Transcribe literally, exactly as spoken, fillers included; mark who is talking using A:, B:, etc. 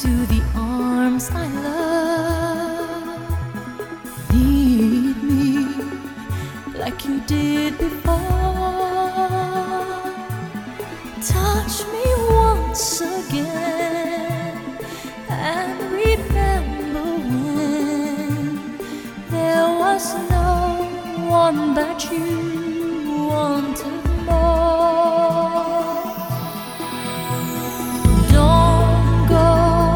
A: to the arms I love. Need me like you did before. Touch me once again and remember when there was no one but you wanted me.